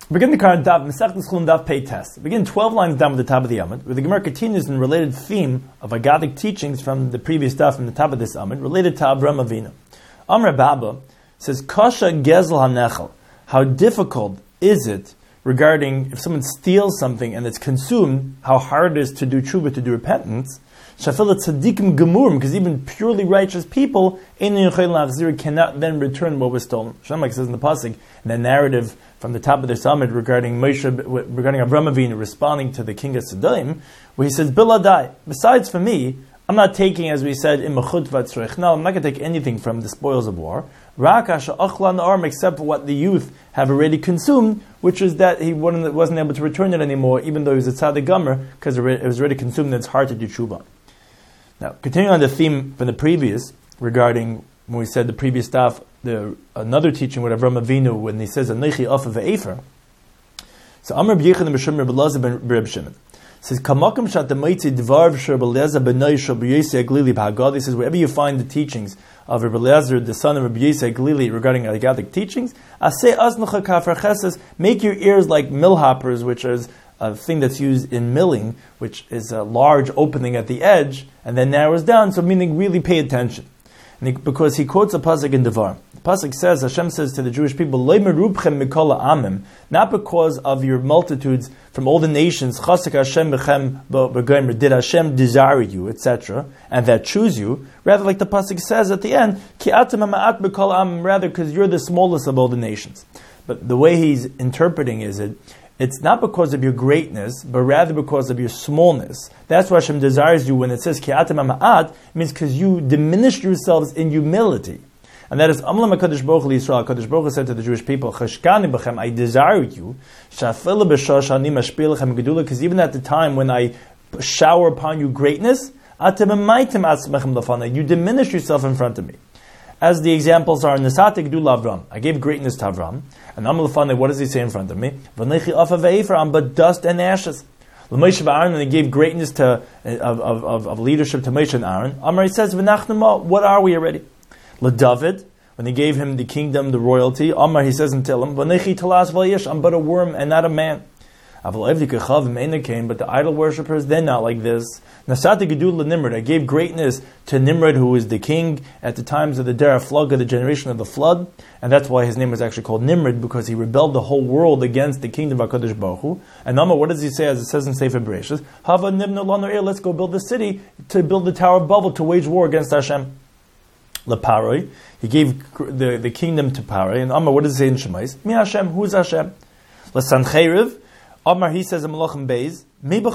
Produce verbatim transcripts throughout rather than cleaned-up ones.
Begin the current daf, Masechtas Chulin daf pei test. Begin twelve lines down with the top of the Amud, where the Gemara continues in related theme of Agadic teachings from the previous daf from the top of this Amud, related to Avram Avinu. Amr Baba says, Kasha gezel hanechel. How difficult is it regarding if someone steals something and it's consumed, how hard it is to do tshuva, to do repentance? Shafil tzadikim gemurim, because even purely righteous people cannot then return what was stolen. Shamak says in the pasuk, in the narrative from the top of the summit regarding Moshe, regarding Avram Avinu responding to the king of Sodom, where he says, Biladai, besides for me, I'm not taking, as we said, in mechut v'tzrech. No, I'm not going to take anything from the spoils of war. Rak asher achlan arm, except for what the youth have already consumed, which is that he wasn't, wasn't able to return it anymore, even though he was a tzaddik gomer, because it was already consumed and it's hard to do tshuva. Now, continuing on the theme from the previous, regarding when we said the previous stuff, the another teaching with Avram Avinu when he says Anochi Afa ve'efer. So Amr b'Yechon b'Shem Reb Elazar ben Reb Shimon says Kamakim shat demaitzi dvar v'Reb Elazar b'Noi shel Reb Yosei Glili b'Haggadah. He says wherever you find the teachings of Reb Elazar, the son of Reb Yosei Glili, regarding Haggadic teachings, aseh aznucha kafar chesed, make your ears like mill hoppers, which is a thing that's used in milling, which is a large opening at the edge and then narrows down, so meaning really pay attention. And he, because he quotes a pasuk in Devar. The pasuk says, Hashem says to the Jewish people, "Lo merubchem mikol ha'amim," not because of your multitudes from all the nations, chasek Hashem bechem b'gomer, did Hashem desire you, et cetera, and that choose you. Rather, like the pasuk says at the end, ki atem ha'ma'at mikol ha'amim, rather because you're the smallest of all the nations. But the way he's interpreting is it, it's not because of your greatness, but rather because of your smallness. That's why Hashem desires you when it says, Ki atem ha'ma'at, it means because you diminished yourselves in humility. And that is, Amlam HaKadosh Baruch Hu Yisrael, HaKadosh Baruch Hu said to the Jewish people, Chashkani b'chem, I desire you, Shafil b'shosh ani mashpil lechem gedula, because even at the time when I shower upon you greatness, atem emaytem atzmechem lefana, you diminish yourself in front of me. As the examples are, Nesate Gedula Avram, I gave greatness to Avram, and Amal Lefane, what does he say in front of me? V'nechi afa ve'efer, I'm but dust and ashes. L'Moshe v'Aaron, and he gave greatness to of, of, of, of leadership to Moshe and Aaron. Amar, he says, V'nachnema, what are we already? LeDavid, when he gave him the kingdom, the royalty, Amar, he says in Tehillim, V'nechi talas v'yesh, I'm but a worm and not a man. But the idol worshippers, they're not like this. Nasati Gedula Nimrod, I gave greatness to Nimrod, who was the king at the times of the Dera Flugga, the generation of the flood, and that's why his name was actually called Nimrod, because he rebelled the whole world against the kingdom of HaKadosh Baruch Hu. And Nama, what does he say, as it says in Sefer Bereshis? Hava Nibna Lanu, let's go build the city, to build the Tower of Babel, to wage war against Hashem. LeParoi, he gave the, the kingdom to Paroi, and Amma, what does it say in Shemais? Mi Hashem, who's Hashem? LeSancheriv, Amar, he says in Malachim Beis,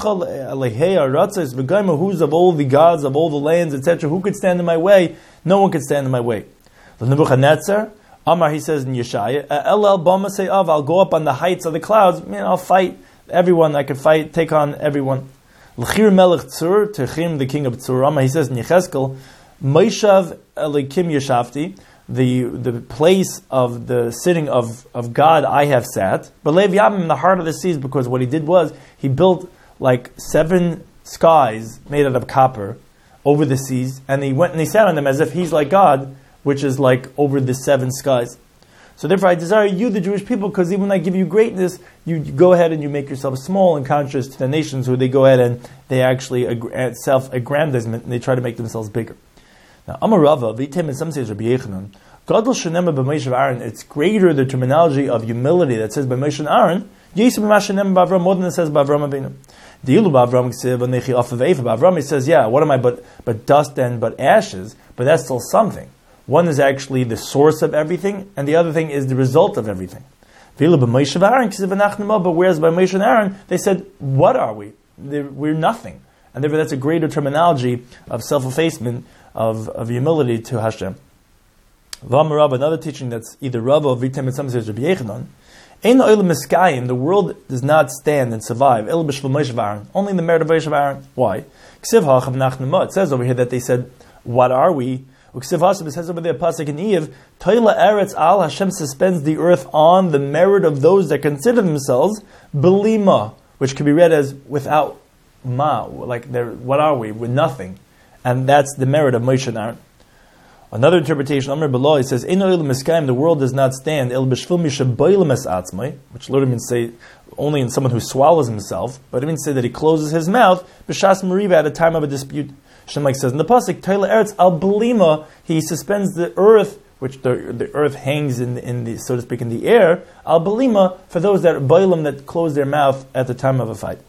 who's of all the gods, of all the lands, et cetera, who could stand in my way? No one could stand in my way. Nebuchadnezzar, Amar, he says in Yeshaya, I'll go up on the heights of the clouds, man, I'll fight everyone, I could fight, take on everyone. L'chir melech Tzur, Techim, the king of Tzur, Amar, he says in Yecheskel, Moishav Elikim Yeshavti, the the place of the sitting of, of God I have sat. But Lev Yamim in the heart of the seas, because what he did was he built like seven skies made out of copper over the seas, and he went and he sat on them as if he's like God, which is like over the seven skies. So therefore I desire you, the Jewish people, because even when I give you greatness, you go ahead and you make yourself small and conscious to the nations, who they go ahead and they actually ag- self-aggrandizement, and they try to make themselves bigger. Now, Amarava, Vitem, and some say Rabbi Yechanan, Gadol Shenema b'Moshe Aaron, it's greater the terminology of humility that says by Moshe and Aaron, Yisum b'Mashenem b'Avram, more than it says b'Avram Avinu. Dilu b'Avram ksiv v'nechi afa ve'efa. B'Avram he says, yeah, what am I but but dust and but ashes, but that's still something. One is actually the source of everything, and the other thing is the result of everything. Dilu b'Moshe Aaron ksiv v'nachnema, but whereas by Moshe and Aaron, they said, what are we? They're, we're nothing. And therefore that's a greater terminology of self-effacement, of, of humility to Hashem. V'amarav, another teaching that's either Rav or Vitem, and some says Rabbi Yechanan, Ein oil miskayim, the world does not stand and survive. El b'shvil Moshe Aaron, only in the merit of Moshe Aaron. Why? Ksiv ha'chav nachnema. It says over here that they said, what are we? Ksiv ha'chav, it says over there, pasuk in Eiv, Toila eretz al, Hashem suspends the earth on the merit of those that consider themselves belima, which can be read as without ma, like what are we? We're nothing. And that's the merit of Moshe and Aaron. Another interpretation, Amr Below, he says, the world does not stand, which literally means say only in someone who swallows himself, but it means say that he closes his mouth, b'shas meriva, at a time of a dispute. Shem says in the pasuk, Taila Eretz al belima, he suspends the earth, which the, the earth hangs in, in the, so to speak, in the air, al belima, for those that are bailim, that close their mouth at the time of a fight.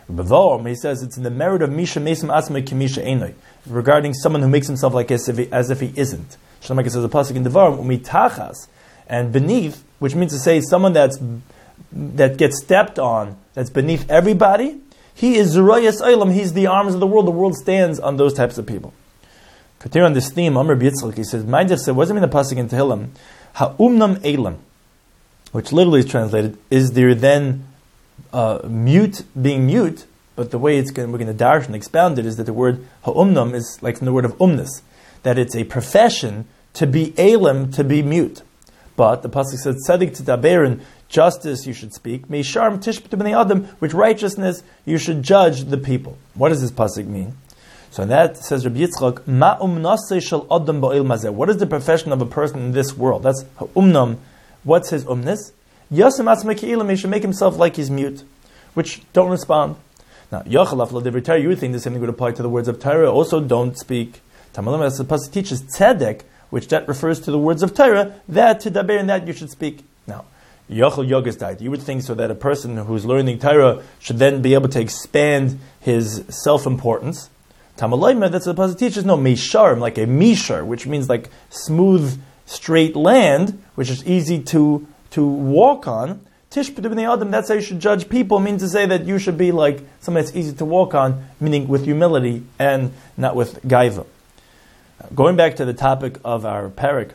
He says it's in the merit of Misha Mesim Atzmai Kimisha Einoi, regarding someone who makes himself like as if he, as if he isn't. Shlomo says a pasuk in Devarim, Umitachas, and beneath, which means to say someone that's that gets stepped on, that's beneath everybody. He is Zerayas Eilam. He's the arms of the world. The world stands on those types of people. Continue on this theme. Amr B'Yitzchak, he says, Ma'idach said, what does it mean the pasuk in Tehillim? Ha'umnam Eilam, which literally is translated, is there then Uh, mute being mute, but the way it's going, we're going to darshan expound it is that the word ha'umnam is like from the word of umnus, that it's a profession to be elam, to be mute. But the pasuk says tzedek tadaberin, justice you should speak, meisharm tishbet b'nei adam, with righteousness you should judge the people. What does this pasuk mean? So that says Rabbi Yitzchak, ma umnasei shel adam ba'il mazeh. What is the profession of a person in this world? That's ha'umnam. What's his umnus? Yasem atzmei, he should make himself like he's mute, which don't respond. Now, Yachalaf l'divrei Torah, you would think the same thing would apply to the words of Torah. Also, don't speak. Tamalim, as the pasuk teaches, tzedek, which that refers to the words of Torah, that to daber, and that you should speak. Now, Yachal Yogas died. You would think so that a person who's learning Torah should then be able to expand his self-importance. Tamalim, that's what the pasuk teaches. No, meisharm, like a mishar, which means like smooth, straight land, which is easy to to walk on. Tishbet b'nei adam, that's how you should judge people, means to say that you should be like something that's easy to walk on, meaning with humility and not with gaiva. Going back to the topic of our parak,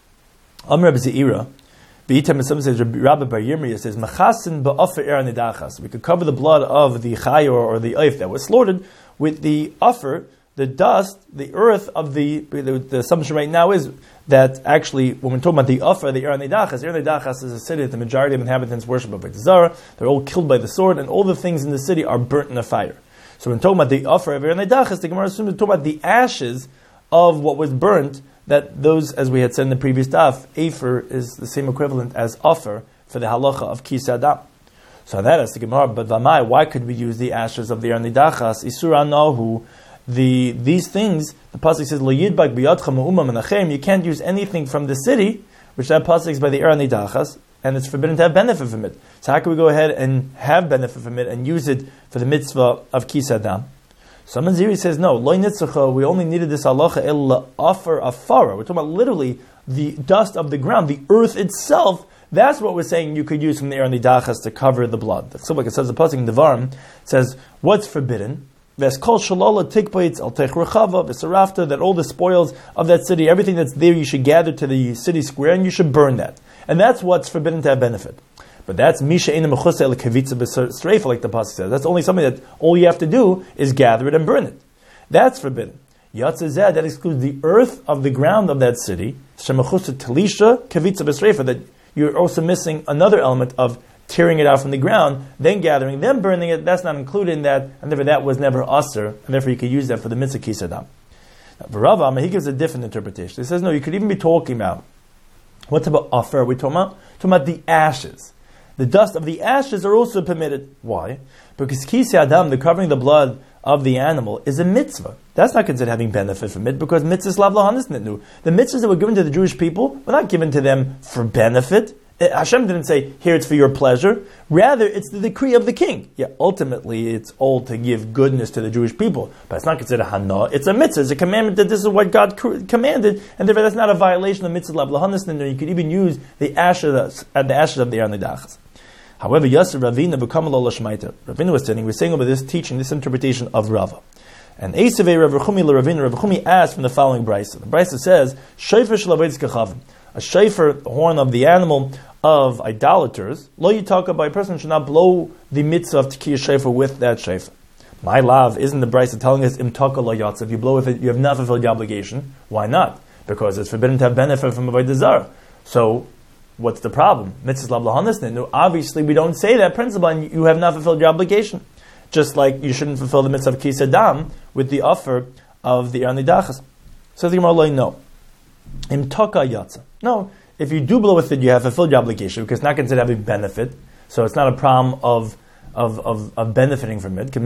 Amr B'Zeira, B'item and some says Rabbi Bar Yirmiyah says Machasin ba'afer er nidachas. We could cover the blood of the chayor or the oif that was slaughtered with the afer, the dust, the earth of the, the, the assumption right now is that actually, when we're talking about the Afer, the Ir Nidachas, Ir Nidachas is a city that the majority of inhabitants worship Avodah Zarah. They're all killed by the sword, and all the things in the city are burnt in a fire. So when we're talking about the Afer of Ir Nidachas, the Gemara assumes we're talking about the ashes of what was burnt, that those, as we had said in the previous daf, Afer is the same equivalent as Afer for the halacha of Kisei Adam. So that is the Gemara, but Vamai, why could we use the ashes of the Ir Nidachas? Isur Anahu, The these things, the pasuk says, "Lo yidbak biyadcha ma'umam menachem." You can't use anything from the city, which that pasuk is by the Ir Nidachas, and it's forbidden to have benefit from it. So how can we go ahead and have benefit from it and use it for the mitzvah of Kisei Adam? So Manziri says, no, lo nitzacha. We only needed this halacha el afer afara. We're talking about literally the dust of the ground, the earth itself. That's what we're saying you could use from the Ir Nidachas to cover the blood. So like it says, the pasuk in Devarim says, what's forbidden? That all the spoils of that city, everything that's there, you should gather to the city square and you should burn that. And that's what's forbidden to have benefit. But that's misha ina mechusei lekavitza b'streifa, like the pasuk says. That's only something that all you have to do is gather it and burn it. That's forbidden. Yatzazeh, that excludes the earth of the ground of that city. Shemachusei talisha kavitza b'streifa, that you're also missing another element of tearing it out from the ground, then gathering, then burning it. That's not included in that, and therefore that was never usher, and therefore you could use that for the mitzvah Kisei Adam. Now, Rav Amma, he gives a different interpretation. He says, no, you could even be talking about, what type of offer are we talking about? Talking about the ashes. The dust of the ashes are also permitted. Why? Because Kisei Adam, the covering the blood of the animal, is a mitzvah. That's not considered having benefit from it, because mitzvahs lav lahanis nitnu. The mitzvahs that were given to the Jewish people were not given to them for benefit. Hashem didn't say, here it's for your pleasure. Rather, it's the decree of the king. Yeah, ultimately, it's all to give goodness to the Jewish people. But it's not considered hana. It's a mitzvah. It's a commandment that this is what God commanded. And therefore, that's not a violation of mitzvah lav lahanis. And you could even use the ashes, uh, the ashes of the Ir Nidachas. However, Yasser Ravina become Allah Shmaita. Ravina was saying, we're saying over this teaching, this interpretation of Rava. And Eisavei Rav Rechumi Ravina, Rav Rechumi asked from the following brisa. The brisa says, Shofar shel kachavim. A shofar, the horn of the animal of idolaters, lo yitaka, by a person should not blow the mitzvah of tekiyah shofar with that shofar. My love, isn't the brisa telling us imtaka lo yatz? If you blow with it, you have not fulfilled your obligation. Why not? Because it's forbidden to have benefit from avodah zarah. So, what's the problem? Mitzvah lav lahanis nitnu. Obviously, we don't say that principle, and you have not fulfilled your obligation. Just like you shouldn't fulfill the mitzvah of Kisei Adam with the offer of the Ir Nidachas. So the Gemara, no. Im taka yatsa. No, if you do blow with it, you have fulfilled your obligation because it's not considered having benefit, so it's not a problem of of of, of benefiting from it.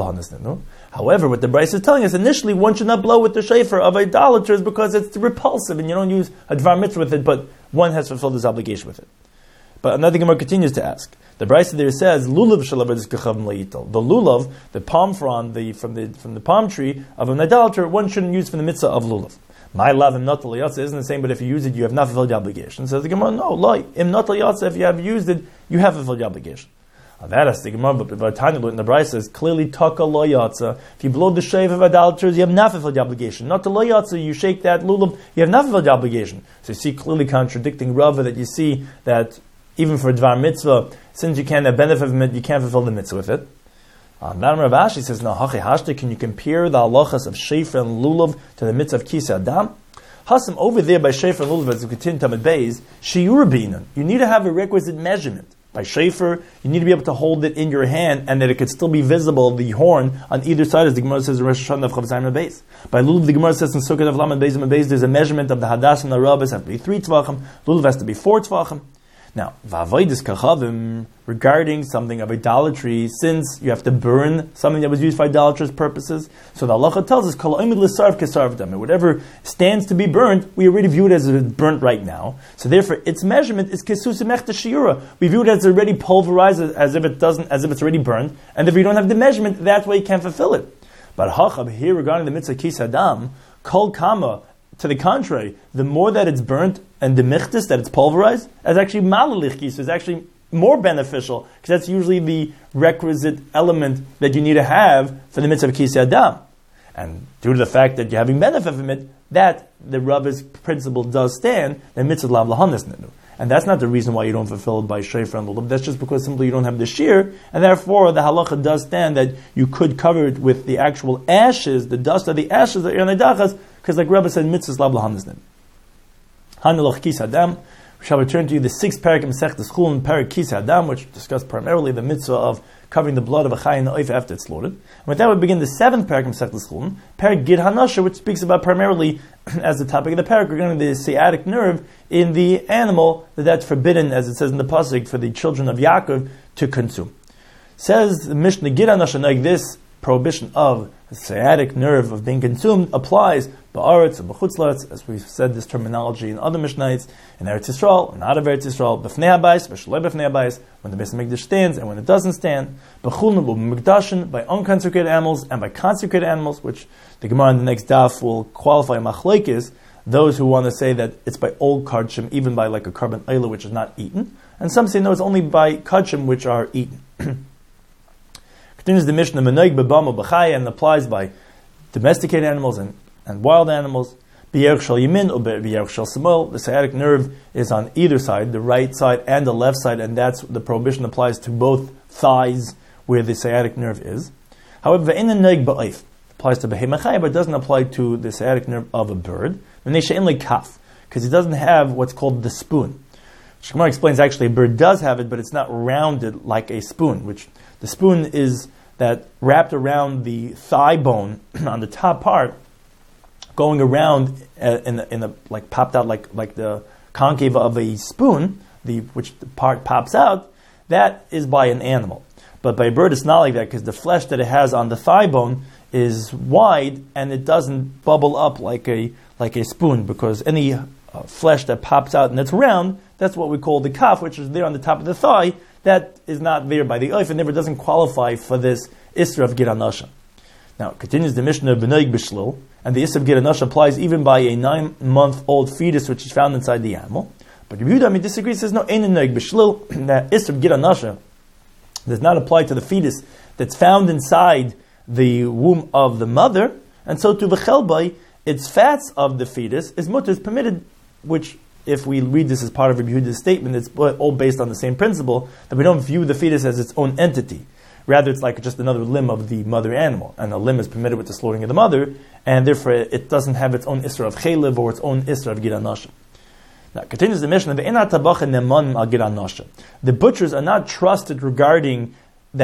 However, what the Bryce is telling us initially, one should not blow with the shofar of idolaters because it's repulsive and you don't use a dvar mitzvah with it, but one has fulfilled his obligation with it. But another Gemara continues to ask. The Bryce there says, "Lulav shalav is kachavim layital." The lulav, the palm frond, the from the from the palm tree of an idolater, one shouldn't use for the mitzvah of lulav. My love im not yatsa isn't the same, but if you use it, you have not fulfilled the obligation. Says the Gemara, no, lie im not yatsa. If you have used it, you have fulfilled the obligation. That is the Gemara, but the Tanya in the Bryce says clearly taka lo yatsa. If you blow the shave of idolaters, you have not fulfilled the obligation. Not to lo yatsa, you shake that lulav, you have not fulfilled the obligation. So you see clearly contradicting Rava that you see that even for dvar mitzvah, since you can't have benefit from it, you can't fulfill the mitzvah with it. Um, Rav Ashi says, no, hachi hashte, can you compare the halachas of shofar and lulav to the mitzvah of kisei adam? Hasam, over there by shofar and lulav, as we continue to Tamid Beis, shiur binan. You need to have a requisite measurement. By shofar, you need to be able to hold it in your hand and that it could still be visible, the horn, on either side, as the Gemara says in Rosh Hashanah of Chav Zayin Beis. By lulav, the Gemara says in Sukkot of Lamed Beis and Beis, there's a measurement of the hadas and the rabbis have to be three tvachim, lulav has to be four tvachim. Now, v'avodas kachavim, regarding something of idolatry, since you have to burn something that was used for idolatrous purposes, so the halacha tells us, kol oimid l'sarv kesarv dam, whatever stands to be burned, we already view it as burnt right now. So therefore, its measurement is kesusim echta shiura. We view it as already pulverized, as, as if it doesn't, as if it's already burned. And if you don't have the measurement, that's why you can't fulfill it. But hachab here regarding the mitzvah kisei adam, kol kama. To the contrary, the more that it's burnt and the michtis, that it's pulverized, is actually malalichki, so it's actually more beneficial, because that's usually the requisite element that you need to have for the mitzvah of kisei adam. And due to the fact that you're having benefit from it, that the Rava's principle does stand, the mitzvah lav lahanis nenu. And that's not the reason why you don't fulfill it by shofar and lulav. That's just because simply you don't have the shear, and therefore the halacha does stand that you could cover it with the actual ashes, the dust of the ashes that are on the dachas, because like Rebbe said, mitzvahs lav lahanisnim. Hanelach kisei adam. We shall return to you the sixth parak in Masechtas Chulin, parak kisei adam, which discussed primarily the mitzvah of covering the blood of a chay and the oif after it's slaughtered. And with that we begin the seventh parak in Masechtas Chulin, parak gid hanasha, which speaks about primarily, as the topic of the parak, regarding the sciatic nerve in the animal, that that's forbidden, as it says in the pasuk, for the children of Yaakov to consume. Says the Mishnah, gid hanasha, like this prohibition of the sciatic nerve of being consumed applies ba'aretz and b'chutzlaretz, as we've said this terminology in other Mishnayos, in Eretz Yisrael, and out of Eretz Yisrael, b'fnei habayis, b'shalei b'fnei habayis, when the Beis HaMikdash stands and when it doesn't stand, b'chulin b'mikdashin, by unconsecrated animals and by consecrated animals, which the Gemara in the next daf will qualify machlokes, those who want to say that it's by old kardshim, even by like a carbon oila, which is not eaten, and some say no, it's only by kardshim which are eaten. Continues the Mishnah, Menoig b'bama b'chaya, and applies by domesticated animals and, and wild animals. B'yerch shel yamin or b'yerch shel simol. The sciatic nerve is on either side, the right side and the left side, and that's the prohibition applies to both thighs where the sciatic nerve is. However, v'ein noig ba'oif applies to behema chaya, but it doesn't apply to the sciatic nerve of a bird. V'nei she'en le kaf, because it doesn't have what's called the spoon. Shemar explains actually a bird does have it, but it's not rounded like a spoon, which the spoon is that wrapped around the thigh bone on the top part, going around uh, in the, in the like popped out like like the concave of a spoon, the which the part pops out. That is by an animal, but by a bird it's not like that because the flesh that it has on the thigh bone is wide and it doesn't bubble up like a like a spoon, because any uh, flesh that pops out and it's round, that's what we call the kaf, which is there on the top of the thigh. That is not there by the oif and never doesn't qualify for this isra of gid hanasha. Now, continues the Mishnah of B'noig b'shlil, and the isra of gid hanasha applies even by a nine-month-old fetus which is found inside the animal. But Rabbi Yehuda disagrees, says no, ein noig b'shlil, that isra of gid hanasha does not apply to the fetus that's found inside the womb of the mother, and so to v'chelbai, its fats of the fetus is mutter, is permitted, which if we read this as part of Rabbi Yehuda's statement, it's all based on the same principle, that we don't view the fetus as its own entity. Rather, it's like just another limb of the mother animal, and a limb is permitted with the slaughtering of the mother, and therefore it doesn't have its own isra of chelev or its own isra of gid hanasha. Now, continues the Mishnah, the butchers are not trusted regarding that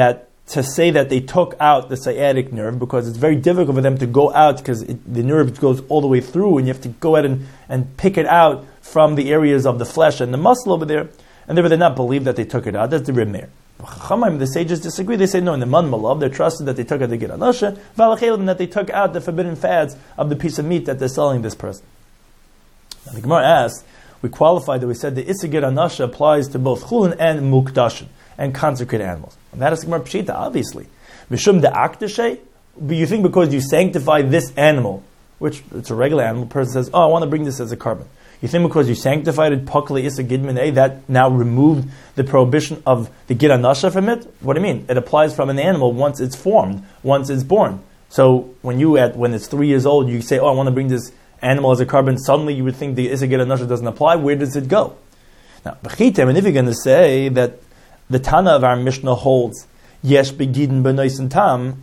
to say that they took out the sciatic nerve, because it's very difficult for them to go out, because it, the nerve goes all the way through, and you have to go out and, and pick it out from the areas of the flesh and the muscle over there, and therefore they not believe that they took it out. That's the Reb Meir. The sages disagree. They say no, in the Man Malav, they're trusted that they took out the Gid Anasha, Valachelim, that they took out the forbidden fads of the piece of meat that they're selling this person. Now the Gemara asks, we qualified that we said the Issur Gid Anasha applies to both Chulin and Mukdashin, and consecrated animals. And that is Gemara Pshita, obviously. Mishum de Akdashay, but you think because you sanctify this animal, which it's a regular animal, the person says, oh, I want to bring this as a carbon. You think because you sanctified it, Pakli Issur Gid Minei, that now removed the prohibition of the Gid Anasha from it? What do you mean? It applies from an animal once it's formed, once it's born. So when you, at when it's three years old, you say, oh, I want to bring this animal as a carbon, suddenly you would think the Issur Gid Anasha doesn't apply. Where does it go? Now, Bechitem, and if you're going to say that the Tana of our Mishnah holds Yesh begidin b'noisen tam,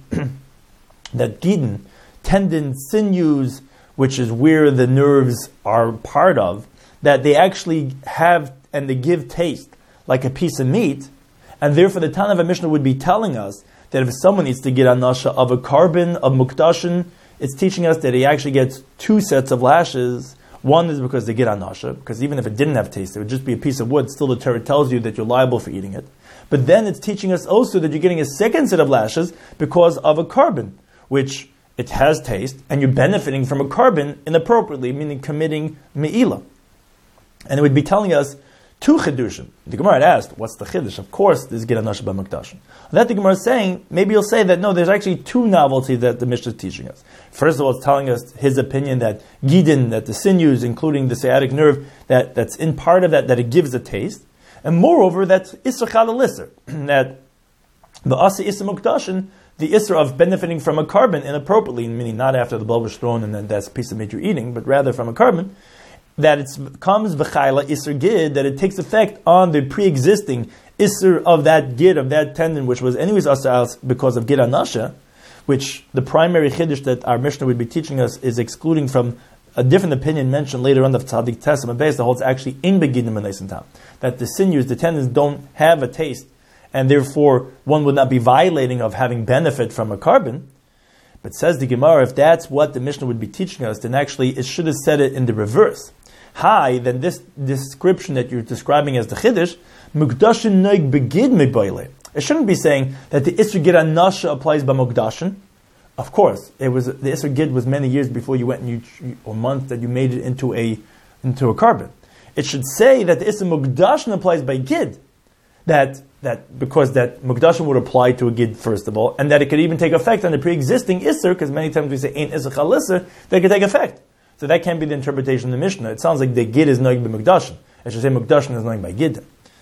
that gidin, tendons, sinews, which is where the nerves are part of, that they actually have and they give taste like a piece of meat, and therefore the Tana of our Mishnah would be telling us that if someone needs to get anasha of a carbon of mukdashin, it's teaching us that he actually gets two sets of lashes. One is because they get anasha, because even if it didn't have taste, it would just be a piece of wood. Still, the Torah tells you that you're liable for eating it. But then it's teaching us also that you're getting a second set of lashes because of a carbon, which it has taste, and you're benefiting from a carbon inappropriately, meaning committing me'ilah. And it would be telling us two chidushim. The Gemara had asked, what's the chidush? Of course, there's get anasha b'mukdashin. That the Gemara is saying, maybe you'll say that no, there's actually two novelties that the Mishnah is teaching us. First of all, it's telling us his opinion that gidin, that the sinews, including the sciatic nerve, that, that's in part of that, that it gives a taste. And moreover, that's Issur Chalal Issur, that the Asa Issur Mukdashin, the Issur of benefiting from a carbon inappropriately, meaning not after the blood was thrown and then that's a piece of meat you're eating, but rather from a carbon, that it comes V'chayla Issur Gid, that it takes effect on the pre-existing Issur of that Gid, of that tendon, which was anyways Asa because of Gid Anasha, which the primary Chiddush that our Mishnah would be teaching us is excluding from a different opinion mentioned later on, the Tzaddik Testament base that holds actually in beginning and time, that the sinews, the tendons don't have a taste, and therefore one would not be violating of having benefit from a carbon. But says the Gemara, if that's what the Mishnah would be teaching us, then actually it should have said it in the reverse. Hi, then this description that you're describing as the Chiddush, Mukdashin noig begid miboile. It shouldn't be saying that the Issur Gid Anasha applies by Mukdashin. Of course, it was the Issur Gid was many years before you went and you, or months that you made it into a into a carbon. It should say that the Issur Mukdashin applies by Gid, that that because that Mukdashin would apply to a Gid first of all, and that it could even take effect on the pre-existing Issur, because many times we say ain't Issur Chal Issur, that could take effect. So that can't be the interpretation of the Mishnah. It sounds like the Gid is knowing by Mukdashin. It should say Mukdashin is knowing by Gid.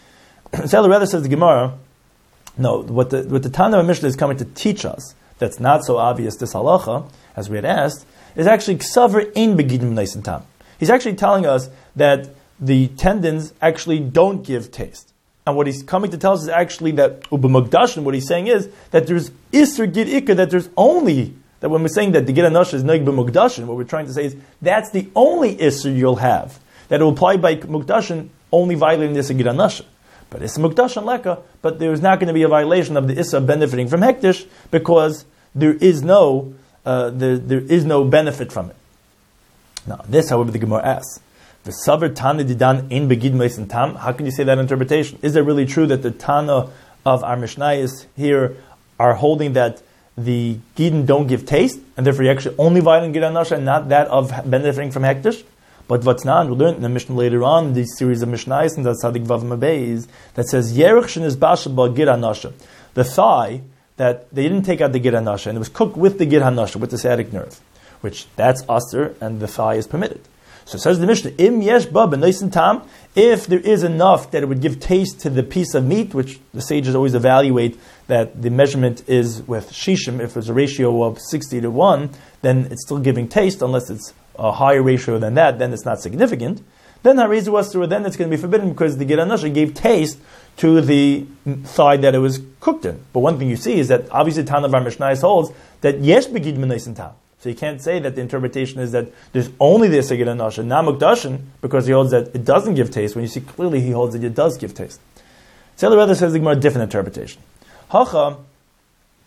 So rather says the Gemara, no, what the what the Tana of Mishnah is coming to teach us, that's not so obvious, this halacha, as we had asked, is actually ksaver ein begidim nice and tam. He's actually telling us that the tendons actually don't give taste. And what he's coming to tell us is actually that ubamagdashin, what he's saying is that there's Issur Gid Ikka, that there's only, that when we're saying that the Gid Anasha is noig b'mugdashin, what we're trying to say is that's the only Issur you'll have, that it will apply by mugdashin, only violating this Gid Anasha. But it's mukdashin leka, but there's not going to be a violation of the Issur benefiting from hektish, because there is no uh, there, there is no benefit from it. Now, this, however, the Gemara asks, the saver tana didan ein begid meisen tam. How can you say that interpretation? Is it really true that the Tana of our Mishnayos here are holding that the gidin don't give taste, and therefore you actually only violating Gid Anasha and not that of benefiting from hektish? But what's not, we learned in the Mishnah later on, in the series of Mishnayos, and that's Tzadik Vav Mabeis, that says, Yerech shen is basha ba Gid Anasha. The thigh, that they didn't take out the Gid Anasha, and it was cooked with the Gid Anasha, with the sciatic nerve, which that's aser, and the thigh is permitted. So says the Mishnah, Im yesh ba b'noisen tam, if there is enough that it would give taste to the piece of meat, which the sages always evaluate that the measurement is with shishim, if it's a ratio of sixty to one, then it's still giving taste, unless it's a higher ratio than that, then it's not significant. Then harizu was through, then it's going to be forbidden because the Gid Anasha gave taste to the thigh that it was cooked in. But one thing you see is that obviously Tana of our Mishnayos holds that yesh begid b'noisen tam. So you can't say that the interpretation is that there's only the Issur Gid Anasha, not mukdashin, because he holds that it doesn't give taste, when you see clearly he holds that it does give taste. So the other says the Gemara a different interpretation. Hacha,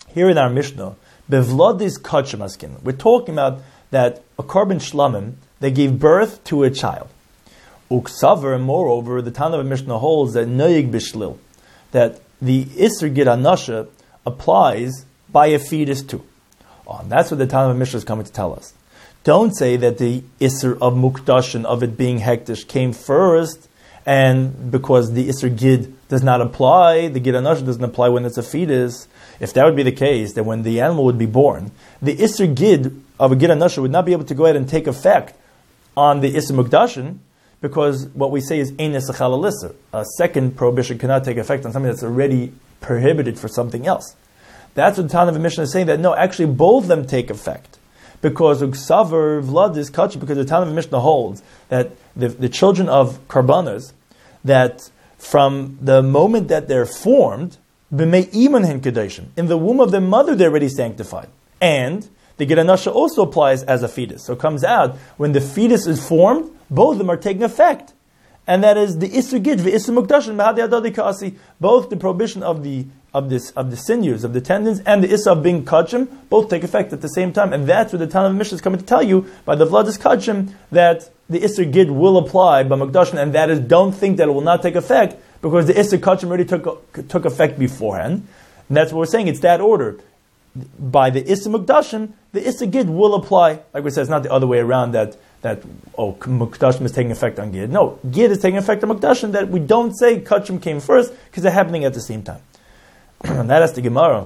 here in our Mishnah, bevlodis kachim askin. We're talking about that a korban shlamim, they gave birth to a child. Uksaver, and moreover, the Tana of Mishnah holds that noyig bishlil, that the Isser Gid Anasha applies by a fetus too. Oh, and that's what the Tana of Mishnah is coming to tell us. Don't say that the Isser of Mukdashin, of it being hektish, came first, and because the Isser Gid does not apply, the Gid Anasha doesn't apply when it's a fetus. If that would be the case, then when the animal would be born, the Isser Gid of a Gid Anasha would not be able to go ahead and take effect on the Isser Mukdashin, because what we say is ein esachal alisser. A second prohibition cannot take effect on something that's already prohibited for something else. That's what the Tana of Mishnah is saying, that no, actually both of them take effect. Because uksaver vlad is kachi, because the Tana of Mishnah holds that the, the children of karbanas, that from the moment that they're formed, b'mei iman hin kedashim, in the womb of their mother they're already sanctified. And the Gid Anasha also applies as a fetus. So it comes out, when the fetus is formed, both of them are taking effect. And that is the Isser Gid, the Isser Mukdashin, Mahadi Adadi Kasi, both the prohibition of the of this of the sinews, of the tendons, and the Isser of being Kachim, both take effect at the same time. And that's what the Tana of Mishnah is coming to tell you, by the Vladis Kachim, that the Isser Gid will apply by Mukdashin, and that is, don't think that it will not take effect, because the Isser Kachim already took, took effect beforehand. And that's what we're saying, it's that order. By the Isser Mukdashim, the Isser Gid will apply. Like we said, it's not the other way around, that that oh Mukdashim is taking effect on Gid. No, Gid is taking effect on Mukdashim, that we don't say Kachim came first, because they're happening at the same time. And that is the Gemara.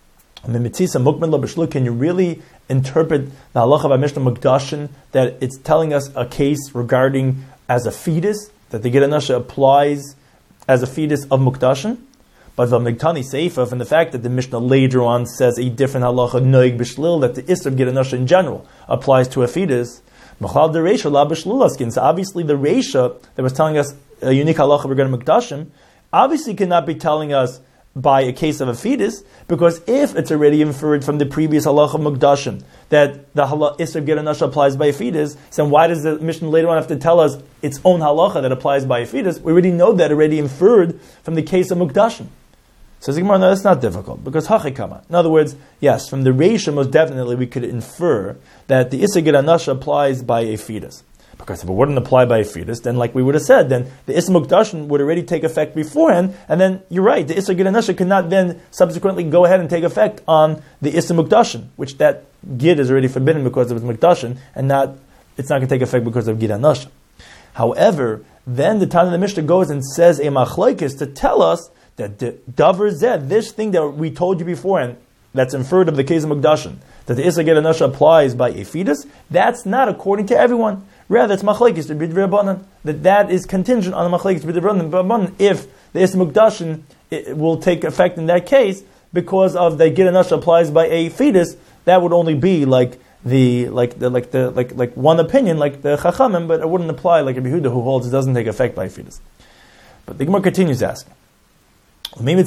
Can you really interpret the halacha of Mishnah Mukdashim that it's telling us a case regarding as a fetus, that the Gid Anasha applies as a fetus of Mukdashim? But V'migtani Seifa, from the fact that the Mishnah later on says a different halacha, noig b'shlil, that the Isser of Gid Anasha in general applies to a fetus, Machal de Reisha la b'shlil askin. So obviously the Reisha that was telling us a unique halacha regarding Mukdashim, obviously cannot be telling us by a case of a fetus, because if it's already inferred from the previous halacha of Mukdashim that the Isser of Gid Anasha applies by a fetus, then why does the Mishnah later on have to tell us its own halacha that applies by a fetus? We already know that already inferred from the case of Mukdashim. Says the Gemara, no, that's not difficult, because hachikama. In other words, yes, from the Reisha, most definitely we could infer that the Isser Gid Anasha applies by a fetus. Because if it wouldn't apply by a fetus, then like we would have said, then the Isser Mukdashin would already take effect beforehand, and then you're right, the Isser Gid Anasha cannot then subsequently go ahead and take effect on the Isser Mukdashin, which that Gid is already forbidden because of its Mukdashin, and not it's not going to take effect because of Gid Anasha. However, then the Tana of the Mishnah goes and says a machlokes to tell us that the davar zed, this thing that we told you before, and that's inferred of the case of Mukdashin, that the Isser Gid Anasha applies by a fetus, that's not according to everyone. Rather, it's machlokes to bid rabbanan, that that is contingent on the machlokes to bid rabbanan. If the Isser Mukdashin it will take effect in that case, because of the Gid Anasha applies by a fetus, that would only be like the like the like the like like one opinion, like the Chachamim, but it wouldn't apply like a Yehuda who holds it doesn't take effect by a fetus. But the Gemara continues asking. Okay,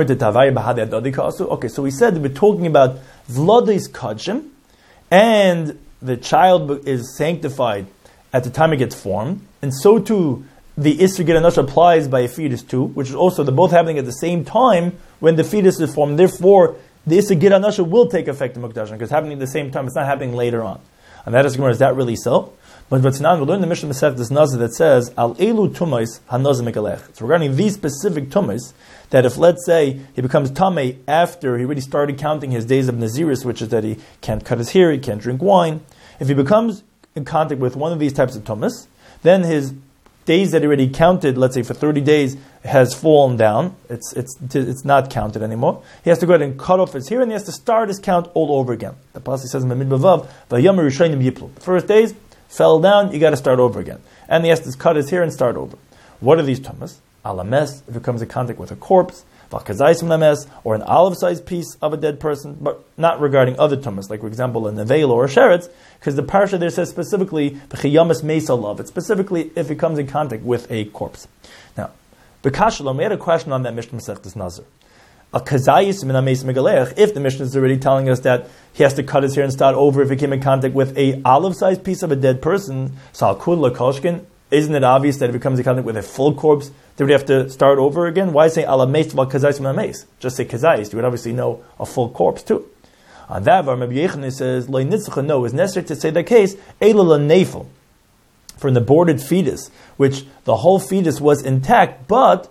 so we said that we're talking about Vladis Kachim, and the child is sanctified at the time it gets formed, and so too the Isser Gid Anasha applies by a fetus too, which is also, they're both happening at the same time when the fetus is formed. Therefore, the Isser Gid Anasha will take effect in Mukdashin, because it's happening at the same time, it's not happening later on. And that is, is that really so? But what's not, we learn the Mishnah Masech this Nazir that says, Al elu tumais hanazim mekalech. It's regarding these specific tumais, that if, let's say, he becomes tamei after he already started counting his days of Naziris, which is that he can't cut his hair, he can't drink wine. If he becomes in contact with one of these types of tumas, then his days that he already counted, let's say for thirty days, has fallen down. It's it's it's not counted anymore. He has to go ahead and cut off his hair, and he has to start his count all over again. The Pasuk says in the Midbavav, "Vayam Rishayim Yiplu." The first days fell down, you got to start over again, and he has to cut his hair and start over. What are these tumas? Alames, if it comes in contact with a corpse, v'kazaysim lames, or an olive-sized piece of a dead person, but not regarding other tumas, like for example a nevel or a sheretz, because the parsha there says specifically v'chiyamas meisalav. It's specifically if it comes in contact with a corpse. Now, b'kashalom, we had a question on that Mishnah Masechtas Nazir. A kazayis min ameis megalech. If the Mishnah is already telling us that he has to cut his hair and start over if he came in contact with a olive-sized piece of a dead person, salkul lakoshkin. isn't it obvious that if it comes in contact with a full corpse, they would have to start over again? Why say ala meis val kazais from meis? Just say kazais. You would obviously know a full corpse too. On that, Rabbi Yochanan says, lo nitzcha, no, it's necessary to say that case, ela nefel, for an aborted fetus, which the whole fetus was intact, but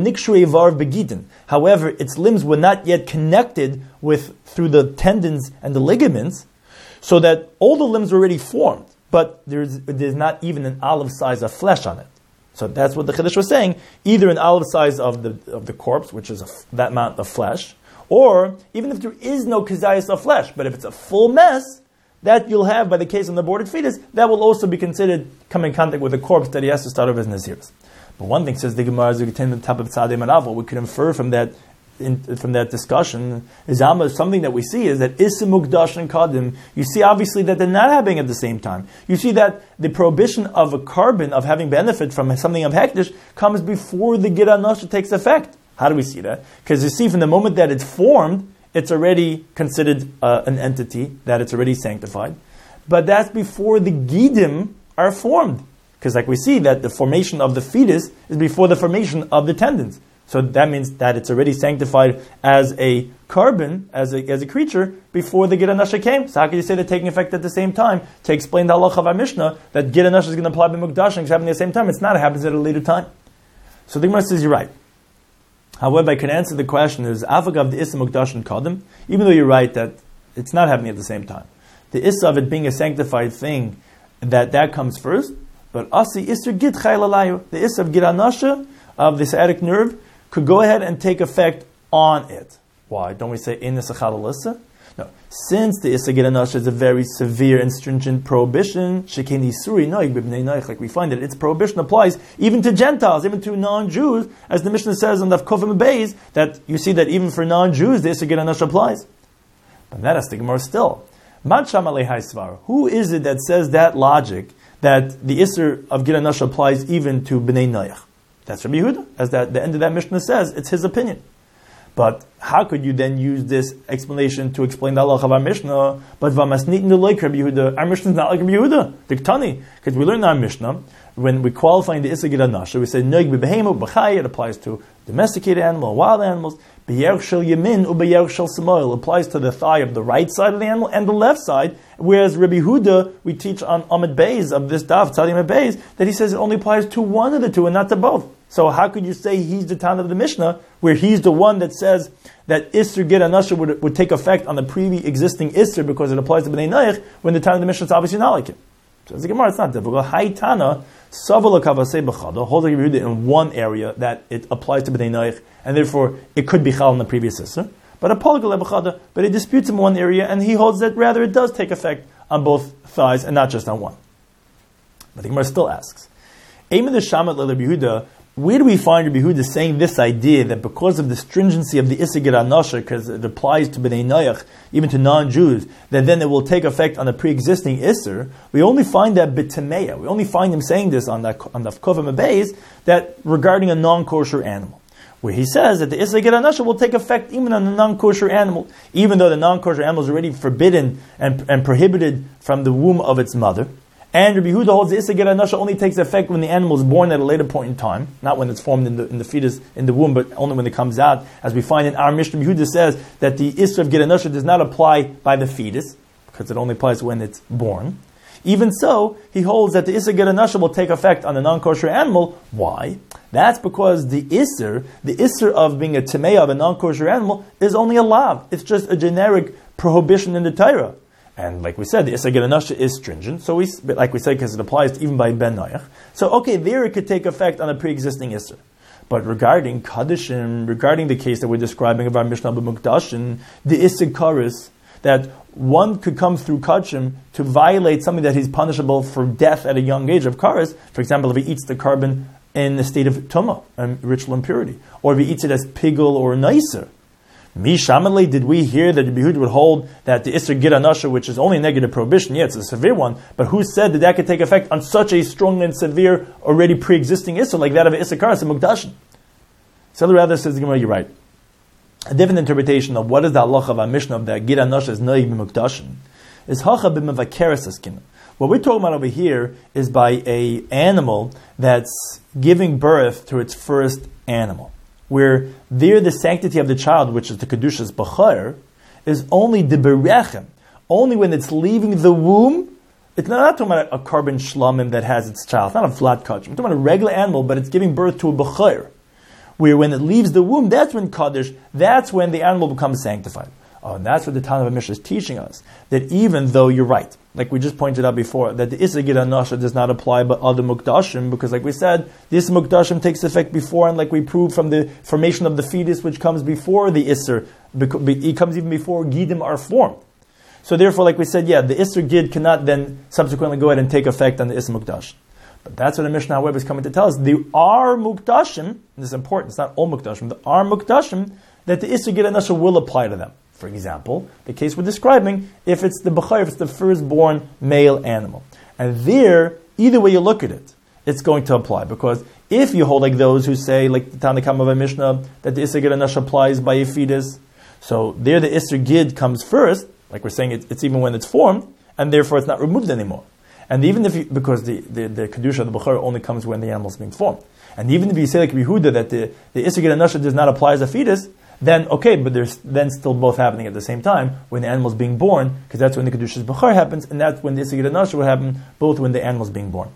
however, its limbs were not yet connected with through the tendons and the ligaments, so that all the limbs were already formed, but there's there's not even an olive size of flesh on it. So that's what the Chiddush was saying: either an olive size of the of the corpse, which is a, that amount of flesh, or even if there is no kazayas of flesh, but if it's a full mess, that you'll have, by the case of the aborted fetus, that will also be considered come in contact with a corpse that he has to start over as Naziris. But one thing says the Gemara, the top of Tzadei Marav, what we could infer from that in, from that discussion is something that we see is that Issa Mukdash and Kadim, you see obviously that they're not happening at the same time. You see that the prohibition of a carbon, of having benefit from something of Hekdesh, comes before the Gid HaNasha takes effect. How do we see that? Because you see from the moment that it's formed, it's already considered uh, an entity, that it's already sanctified. But that's before the Gidim are formed. Because like we see that the formation of the fetus is before the formation of the tendons. So that means that it's already sanctified as a carbon, as a, as a creature, before the Gid HaNasha came. So how can you say they're taking effect at the same time? To explain the halacha of our Mishnah, that Gid HaNasha is going to apply by Mukdash and it's happening at the same time. It's not, it happens at a later time. So the Gemara says you're right. However, I can answer the question is Avagav the Issa Mukdash and Kadim, even though you're right that it's not happening at the same time. The Issa of it being a sanctified thing, that that comes first, but Asi Isser Gid Chaylalayu, the Issa of Gid HaNasha, of the sciatic nerve, could go ahead and take effect on it. Why? Don't we say in the Sechal Issa? No. Since the Issa Gid HaNasha is a very severe and stringent prohibition, Shekeni Suri Noig B'bnei Noich, like we find it, its prohibition applies even to Gentiles, even to non-Jews, as the Mishnah says on the Kofim Beis, that you see that even for non-Jews, the Issa Gid HaNasha applies. But that has the Gemara still. Matsham Alei Svar. Who is it that says that logic, that the Issa of Gid HaNasha applies even to Bnei Noich? That's Rabbi Yehuda. As that, the end of that Mishnah says, it's his opinion. But how could you then use this explanation to explain the halacha of our Mishnah? But v'masnitin like Rabbi Yehuda. Our Mishnah is not like Rabbi Yehuda. Diktani. Because we learn in our Mishnah, when we qualify the Issa Gid HaNasha, we say, Noig b'behemu b'chay, it applies to domesticated animal, wild animals. B'yerch shel yamin u'b'yerch shel samoil applies to the thigh of the right side of the animal and the left side. Whereas Rabbi Yehuda, we teach on Amid Beis of this daf, Tzadim Amid Beis, that he says it only applies to one of the two and not to both. So how could you say he's the Tana of the Mishnah, where he's the one that says that Isser Gid HaNasha would, would take effect on the pre-existing Isser because it applies to Bnei Noich, when the Tana of the Mishnah is obviously not like it? So as a Gemara, it's not difficult. Hai Tana, Savala Kavasei B'chada, hold like Yehuda in one area that it applies to Bnei Noich, and therefore it could be Chal in the previous Isser. But a Polgal B'chada, but it disputes in one area, and he holds that rather it does take effect on both thighs and not just on one. But the Gemara still asks, Eimen the Shamat Le Rabbi Yehuda, where do we find Rabbi Yehuda saying this idea that because of the stringency of the Issa Gid HaNasha, because it applies to Bnei Noach, even to non-Jews, that then it will take effect on the pre-existing Isser? We only find that B'Tameya. We only find him saying this on the on the Kofim Beis, that regarding a non-kosher animal, where he says that the Issa Gid HaNasha will take effect even on a non-kosher animal, even though the non-kosher animal is already forbidden and, and prohibited from the womb of its mother. And Rabbi Yehuda holds the Issa Gid HaNasha only takes effect when the animal is born at a later point in time, not when it's formed in the in the fetus, in the womb, but only when it comes out. As we find in our Mishnah, Rabbi Yehuda says that the Issa of Gid HaNasha does not apply by the fetus, because it only applies when it's born. Even so, he holds that the Issa Gid HaNasha will take effect on the non-kosher animal. Why? That's because the Isser, the Isser of being a Tameya of a non-kosher animal, is only a lav. It's just a generic prohibition in the Torah. And like we said, the Issa Gid HaNasha is stringent, so we, like we said, because it applies even by Ben Noach. So okay, there it could take effect on a pre-existing Isser. But regarding Kadishim, regarding the case that we're describing of our Mishnah B'Mukdashin, the Issa Karis, that one could come through Kadishim to violate something that he's punishable for death at a young age of Karis. For example, if he eats the carbon in the state of Tumah, and ritual impurity, or if he eats it as pigul or nicer. Mishamalei, did we hear that Rabbi Yehuda would hold that the Isser Gid HaNasha, which is only a negative prohibition, yeah, it's a severe one, but who said that that could take effect on such a strong and severe, already pre-existing Isser, like that of Isser Karas and Mukdashin? So rather says the Gemara, you're right. A different interpretation of what is the halacha of our Mishnah of that Gid HaNasha is Noig B'Mukdashin is Hacha B'Mevakeres Askin. What we're talking about over here is by a animal that's giving birth to its first animal, where there the sanctity of the child, which is the Kedushas B'chor, is only the Berechem, only when it's leaving the womb. It's not, not talking about a carbon shlamim that has its child. It's not a flat kach. I'm talking about a regular animal, but it's giving birth to a B'chor, where when it leaves the womb, that's when Kaddish, that's when the animal becomes sanctified. Oh, and that's what the Tana of Mishnah is teaching us, that even though you're right, like we just pointed out before, that the Issa Gid Anasha does not apply but other Mukdashim, because like we said, this Mukdashim takes effect before, and like we proved from the formation of the fetus, which comes before the Isser, it comes even before Gidim are formed. So therefore, like we said, yeah, the Isser Gid cannot then subsequently go ahead and take effect on the Issa Mukdash. But that's what the Mishnah, however, is coming to tell us. There are Mukdashim, and this is important, it's not all Mukdashim, there are Mukdashim that the Issa Gid Anasha will apply to them. For example, the case we're describing, if it's the B'chor, if it's the firstborn male animal. And there, either way you look at it, it's going to apply. Because if you hold like those who say, like the Tana Kama of Mishnah, that the Isser Gid Anash applies by a fetus, so there the Isser Gid comes first, like we're saying, it, it's even when it's formed, and therefore it's not removed anymore. And even if you, because the, the, the Kedusha of the B'chor only comes when the animal is being formed. And even if you say like Yehuda that the, the Isser Gid Anash does not apply as a fetus, then okay, but there's then still both happening at the same time when the animal is being born, because that's when the Kedushas B'chor happens, and that's when the Issa Gid Anasha will happen, both when the animal is being born.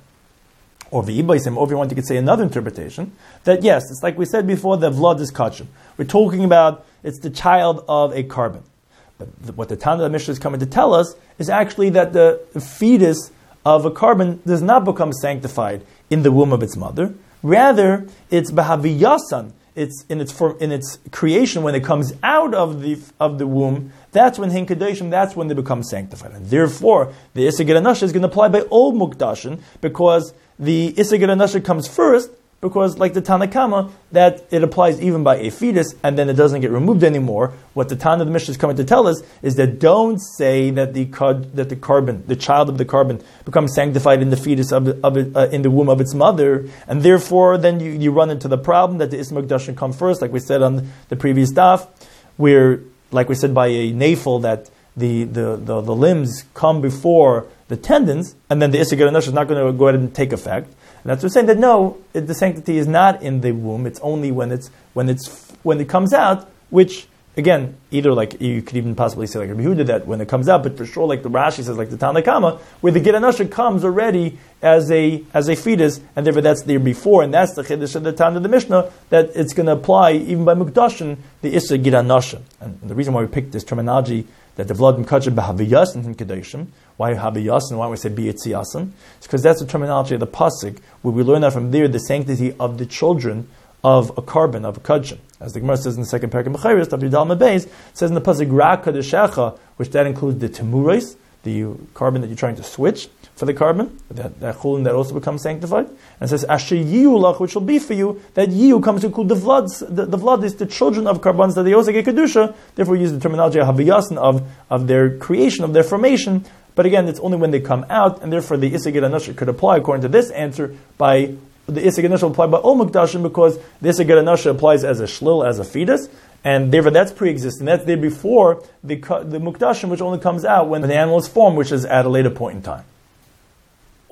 Or the Ibaysim, or if you want, you could say another interpretation, that yes, it's like we said before, the Vlad is Kachim. We're talking about, it's the child of a carbon. But the, what the Tana of Mishnah is coming to tell us is actually that the fetus of a carbon does not become sanctified in the womb of its mother. Rather, it's Bahaviyasan, it's in its form, in its creation, when it comes out of the of the womb, that's when Hinkadeshim, that's when they become sanctified. And therefore, the Issa Gid Anasha is going to apply by all Mukdashin, because the Issa Gid Anasha comes first, because like the Tana Kama, that it applies even by a fetus, and then it doesn't get removed anymore. What the Tana of the Mishnah is coming to tell us is that don't say that the that the carbon, the child of the carbon, becomes sanctified in the fetus of, of it, uh, in the womb of its mother, and therefore then you, you run into the problem that the Issa Mukdashin come first, like we said on the previous daf, where, like we said, by a nafel, that the, the, the, the limbs come before the tendons, and then the Issa Gid Anasha is not going to go ahead and take effect. And that's what we're saying, that no, it, the sanctity is not in the womb, it's only when it's when it's when it comes out, which again, either like you could even possibly say like Rabbi Yehuda that when it comes out, but for sure like the Rashi says, like the Tana Kama, where the Gid Anasha comes already as a as a fetus, and therefore that's there before, and that's the Chiddush of the Tana of the Mishnah, that it's going to apply even by Mukdashin, the Issa Gid Anasha. And the reason why we picked this terminology, that the Vlad Mkachim B'Haviyasin and Kedoshim, why Haviyasin, why we say B'Yitziyasin, it's because that's the terminology of the Pasuk, where we learn that from there the sanctity of the children of a carbon, of a Kachim. As the Gemara says in the second parak of Mecharis, Tav Yudal Mebez, it says in the Pasuk, Ra Kadeshecha, which that includes the Temurais, the carbon that you're trying to switch for the carbon, that, that chulin that also becomes sanctified. And it says, Asher Yiyulach, which will be for you, that Yiyu comes to include the Vlads, the, the Vlad is the children of carbons that they also get Kedusha, therefore we use the terminology of Haviyasin, of, of their creation, of their formation. But again, it's only when they come out, and therefore the Issa Gid Anasha could apply, according to this answer, by the Issa Gid Anasha will apply by all Mukdashim, because the Issa Gid Anasha applies as a shlil, as a fetus, and therefore that's pre-existing. That's there before the the Mukdashim, which only comes out when the animal is formed, which is at a later point in time.